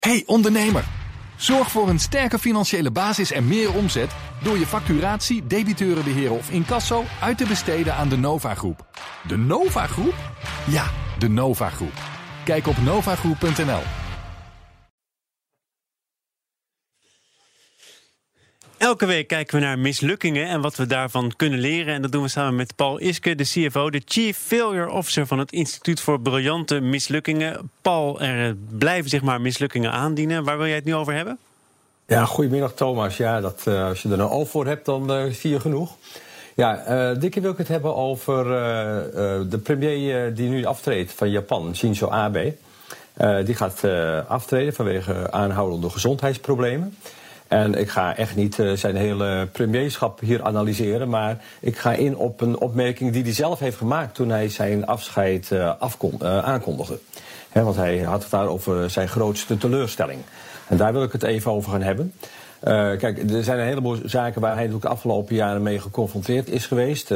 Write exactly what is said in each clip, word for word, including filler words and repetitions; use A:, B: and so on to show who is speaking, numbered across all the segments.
A: Hey ondernemer, zorg voor een sterke financiële basis en meer omzet door je facturatie, debiteurenbeheer of incasso uit te besteden aan de Nova Groep. De Nova Groep? Ja, de Nova Groep. Kijk op novagroep punt n l.
B: Elke week kijken we naar mislukkingen en wat we daarvan kunnen leren. En dat doen we samen met Paul Iske, de C F O, de Chief Failure Officer van het Instituut voor Briljante Mislukkingen. Paul, er blijven zich maar mislukkingen aandienen. Waar wil jij het nu over hebben?
C: Ja, goedemiddag Thomas. Ja, dat, uh, als je er nou al voor hebt, dan uh, zie je genoeg. Ja, uh, dit keer wil ik het hebben over uh, uh, de premier uh, die nu aftreedt van Japan, Shinzo Abe. Uh, die gaat uh, aftreden vanwege aanhoudende gezondheidsproblemen. En ik ga echt niet uh, zijn hele premierschap hier analyseren, maar ik ga in op een opmerking die hij zelf heeft gemaakt toen hij zijn afscheid uh, afkon, uh, aankondigde. He, want hij had het daar over zijn grootste teleurstelling. En daar wil ik het even over gaan hebben. Uh, kijk, er zijn een heleboel zaken waar hij de afgelopen jaren mee geconfronteerd is geweest. Uh,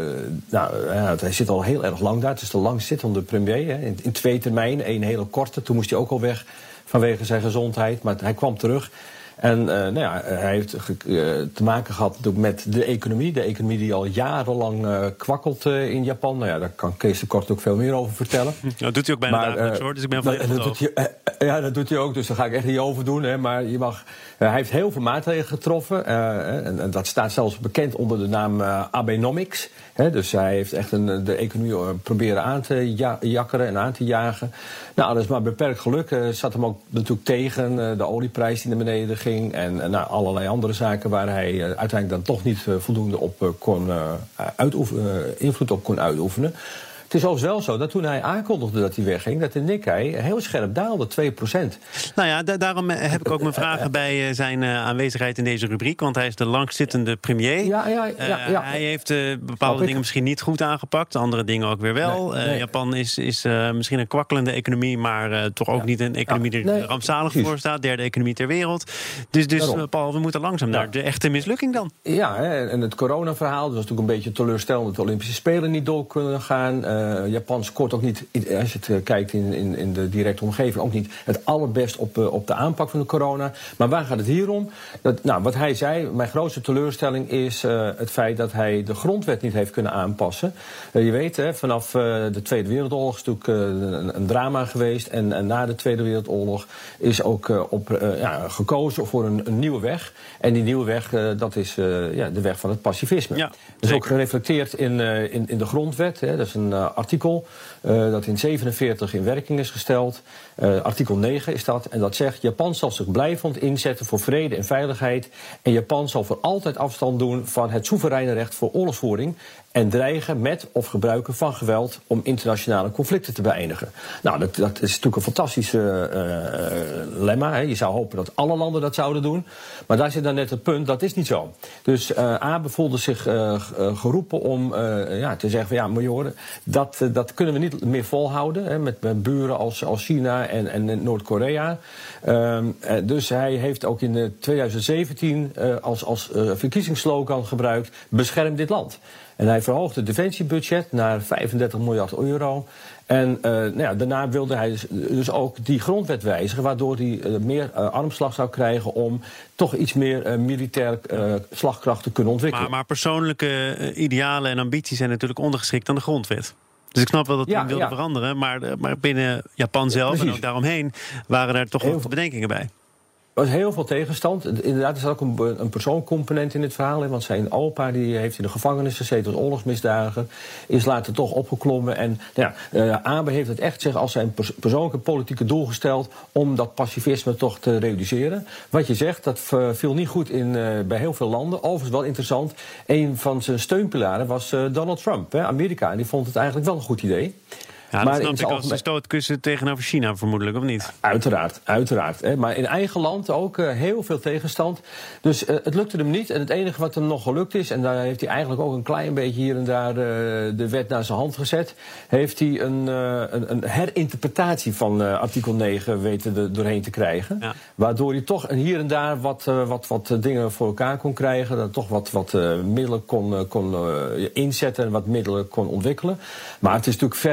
C: nou, uh, hij zit al heel erg lang daar. Het is de langzittende premier. Hè. In, in twee termijnen, één hele korte. Toen moest hij ook al weg vanwege zijn gezondheid. Maar hij kwam terug. En uh, nou ja, hij heeft uh, te maken gehad met de economie. De economie die al jarenlang uh, kwakkelt uh, in Japan. Nou ja, daar kan Kees de Kort ook veel meer over vertellen.
B: Nou, dat doet hij ook bijna dagelijks, uh, hoor. Dus ik ben van
C: dat, dat doet hij, uh, Ja, dat doet hij ook. Dus daar ga ik echt niet over doen. Hè. Maar je mag, uh, hij heeft heel veel maatregelen getroffen. Uh, en, en dat staat zelfs bekend onder de naam uh, Abenomics. Hè. Dus hij heeft echt een, de economie uh, proberen aan te ja, jakkeren en aan te jagen. Nou, dat is maar beperkt geluk. Uh, zat hem ook natuurlijk tegen. Uh, de olieprijs die naar beneden ging. En uh, nou, allerlei andere zaken waar hij uh, uiteindelijk dan toch niet uh, voldoende op uh, kon uh, uitoefenen, uh, invloed op kon uitoefenen. Het is overigens wel zo dat toen hij aankondigde dat hij wegging, dat de Nikkei heel scherp daalde, twee procent.
B: Nou ja, da- daarom heb ik ook mijn vragen bij uh, zijn uh, aanwezigheid in deze rubriek. Want hij is de langzittende premier.
C: Ja, ja, ja, ja.
B: Uh, hij heeft uh, bepaalde dingen misschien niet goed aangepakt, andere dingen ook weer wel. Nee, nee. Uh, Japan is, is uh, misschien een kwakkelende economie, maar uh, toch ook ja. niet een economie die ja, nee, rampzalig precies. voor staat. Derde economie ter wereld. Dus, dus uh, Paul, we moeten langzaam ja. naar de echte mislukking dan.
C: Ja, en het coronaverhaal, dat was natuurlijk een beetje teleurstellend dat de Olympische Spelen niet door kunnen gaan. Uh, Uh, Japan scoort ook niet, als je het uh, kijkt in, in, in de directe omgeving, ook niet het allerbest op, uh, op de aanpak van de corona. Maar waar gaat het hier om? Dat, nou, wat hij zei, mijn grootste teleurstelling is uh, het feit dat hij de grondwet niet heeft kunnen aanpassen. Uh, je weet, hè, vanaf uh, de Tweede Wereldoorlog is natuurlijk uh, een, een drama geweest. En, en na de Tweede Wereldoorlog is ook uh, op, uh, ja, gekozen voor een, een nieuwe weg. En die nieuwe weg, uh, dat is uh, ja, de weg van het pacifisme. Ja, dat is ook gereflecteerd in, uh, in, in de grondwet. Hè. Dat is een uh, artikel uh, dat in zevenenveertig in werking is gesteld. Uh, artikel negen is dat. En dat zegt: Japan zal zich blijvend inzetten voor vrede en veiligheid. En Japan zal voor altijd afstand doen van het soevereine recht voor oorlogsvoering. En dreigen met of gebruiken van geweld om internationale conflicten te beëindigen. Nou, dat, dat is natuurlijk een fantastisch uh, uh, lemma. Hè. Je zou hopen dat alle landen dat zouden doen. Maar daar zit dan net het punt, dat is niet zo. Dus uh, Abe voelde zich uh, geroepen om uh, ja, te zeggen van ja, maar joh, dat, uh, dat kunnen we niet meer volhouden. Hè, met, met buren als, als China en, en Noord-Korea. Uh, dus hij heeft ook in uh, twintig zeventien uh, als, als uh, verkiezingsslogan gebruikt: bescherm dit land. En hij verhoogde het defensiebudget naar vijfendertig miljard euro. En uh, nou ja, daarna wilde hij dus, dus ook die grondwet wijzigen, waardoor hij uh, meer uh, armslag zou krijgen om toch iets meer uh, militair uh, slagkracht te kunnen ontwikkelen.
B: Maar, maar persoonlijke uh, idealen en ambities zijn natuurlijk ondergeschikt aan de grondwet. Dus ik snap wel dat hij ja, wilde ja. veranderen, maar, maar binnen Japan zelf Precies. en ook daaromheen waren er toch wel bedenkingen bij.
C: Er was heel veel tegenstand. Inderdaad, er zat ook een, een persoonscomponent in het verhaal. Hè, want zijn opa die heeft in de gevangenis gezeten als oorlogsmisdadiger. Is later toch opgeklommen. En nou ja, uh, Abe heeft het echt zich als zijn pers- persoonlijke politieke doel gesteld om dat pacifisme toch te reduceren. Wat je zegt, dat uh, viel niet goed in, uh, bij heel veel landen. Overigens wel interessant. Een van zijn steunpilaren was uh, Donald Trump. Hè, Amerika. En die vond het eigenlijk wel een goed idee.
B: Ja, dat snap ik als de stootkussen tegenover China vermoedelijk, of niet?
C: Uiteraard, uiteraard. Hè. Maar in eigen land ook uh, heel veel tegenstand. Dus uh, het lukte hem niet. En het enige wat hem nog gelukt is, en daar heeft hij eigenlijk ook een klein beetje hier en daar uh, de wet naar zijn hand gezet, heeft hij een, uh, een, een herinterpretatie van uh, artikel negen weten er doorheen te krijgen. Ja. Waardoor hij toch hier en daar wat, uh, wat, wat dingen voor elkaar kon krijgen. Dat toch wat, wat uh, middelen kon, uh, kon uh, inzetten en wat middelen kon ontwikkelen. Maar het is natuurlijk verder van chic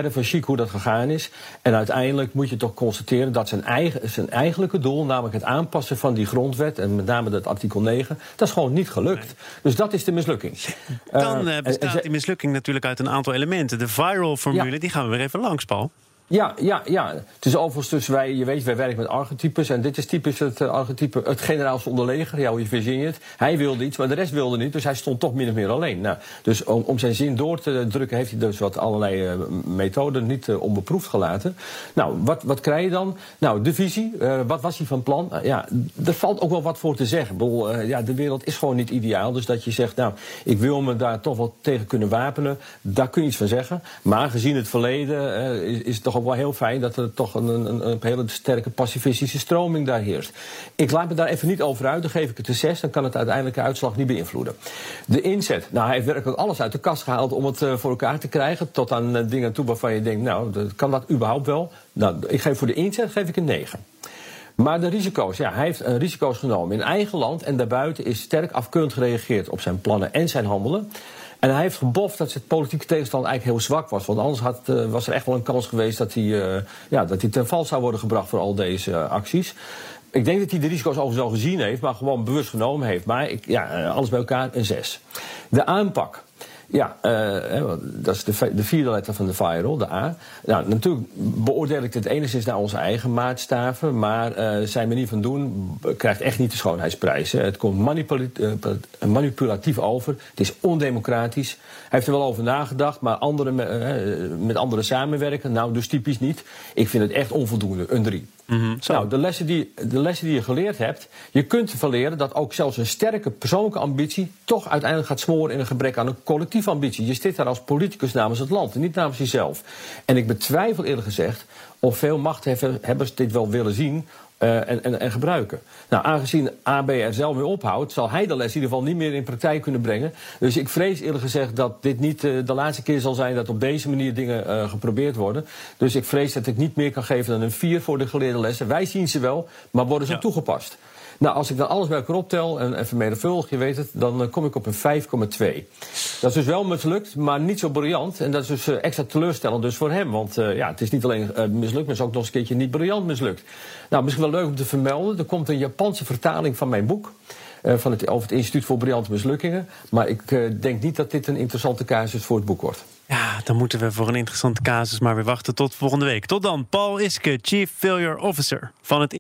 C: bekeken hoe dat gegaan is. En uiteindelijk moet je toch constateren dat zijn, eigen, zijn eigenlijke doel, namelijk het aanpassen van die grondwet, en met name dat artikel negen, dat is gewoon niet gelukt. Nee. Dus dat is de mislukking.
B: Dan uh, bestaat die mislukking natuurlijk uit een aantal elementen. De viral formule, ja. die gaan we weer even langs, Paul.
C: Ja, ja, ja. Het is overigens dus wij, je weet, wij werken met archetypes. En dit is typisch het uh, archetype, het generaal zonder leger. Ja, hoe je verzin het. Hij wilde iets, maar de rest wilde niet. Dus hij stond toch min of meer alleen. Nou, dus om, om zijn zin door te drukken heeft hij dus wat allerlei uh, methoden niet uh, onbeproefd gelaten. Nou, wat, wat krijg je dan? Nou, de visie. Uh, wat was hij van plan? Uh, ja, er valt ook wel wat voor te zeggen. Ik bedoel, uh, ja, de wereld is gewoon niet ideaal. Dus dat je zegt, nou, ik wil me daar toch wel tegen kunnen wapenen. Daar kun je iets van zeggen. Maar gezien het verleden uh, is, is het toch ook wel heel fijn dat er toch een, een, een hele sterke pacifistische stroming daar heerst. Ik laat me daar even niet over uit, dan geef ik het een zes, dan kan het uiteindelijke uitslag niet beïnvloeden. De inzet, nou hij heeft werkelijk alles uit de kast gehaald om het uh, voor elkaar te krijgen, tot aan uh, dingen toe waarvan je denkt, nou, dat, kan dat überhaupt wel? Nou, ik geef voor de inzet geef ik een negen. Maar de risico's, ja, hij heeft uh, risico's genomen. In eigen land en daarbuiten is sterk afkeurend gereageerd op zijn plannen en zijn handelen. En hij heeft geboft dat zijn politieke tegenstander eigenlijk heel zwak was. Want anders had, uh, was er echt wel een kans geweest dat hij, uh, ja, dat hij ten val zou worden gebracht voor al deze uh, acties. Ik denk dat hij de risico's overigens al gezien heeft, maar gewoon bewust genomen heeft. Maar ik, ja, alles bij elkaar een zes. De aanpak. Ja, uh, dat is de, de vierde letter van de viral, de A. Nou, natuurlijk beoordeel ik het enigszins naar onze eigen maatstaven, maar uh, zijn manier van doen krijgt echt niet de schoonheidsprijs. Hè. Het komt manipulatief, uh, manipulatief over, het is ondemocratisch. Hij heeft er wel over nagedacht, maar anderen, uh, met anderen samenwerken, nou dus typisch niet. Ik vind het echt onvoldoende, een drie. Mm-hmm. Nou, de lessen, die, de lessen die je geleerd hebt, je kunt ervan leren dat ook zelfs een sterke persoonlijke ambitie toch uiteindelijk gaat smoren in een gebrek aan een collectieve ambitie. Je zit daar als politicus namens het land en niet namens jezelf. En ik betwijfel eerlijk gezegd of veel machthebbers dit wel willen zien uh, en, en, en gebruiken. Nou, aangezien A B er zelf mee ophoudt, zal hij de les in ieder geval niet meer in praktijk kunnen brengen. Dus ik vrees eerlijk gezegd dat dit niet uh, de laatste keer zal zijn dat op deze manier dingen uh, geprobeerd worden. Dus ik vrees dat ik niet meer kan geven dan een vier voor de geleerde lessen. Wij zien ze wel, maar worden ze ja. toegepast. Nou, als ik dan alles bij elkaar optel en, en vermenigvuldig, je weet het, dan uh, kom ik op een vijf komma twee. Dat is dus wel mislukt, maar niet zo briljant. En dat is dus uh, extra teleurstellend dus voor hem. Want uh, ja, het is niet alleen uh, mislukt, maar het is ook nog eens een keertje niet briljant mislukt. Nou, misschien wel leuk om te vermelden. Er komt een Japanse vertaling van mijn boek. Uh, van het, over het Instituut voor Briljante Mislukkingen. Maar ik uh, denk niet dat dit een interessante casus voor het boek wordt.
B: Ja, dan moeten we voor een interessante casus maar weer wachten tot volgende week. Tot dan, Paul Iske, Chief Failure Officer van het...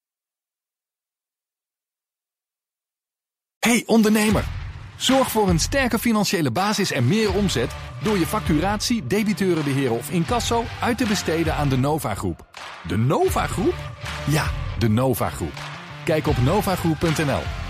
A: Hey ondernemer, zorg voor een sterke financiële basis en meer omzet door je facturatie, debiteurenbeheer of incasso uit te besteden aan de Nova Groep. De Nova Groep? Ja, de Nova Groep. Kijk op nova groep punt n l.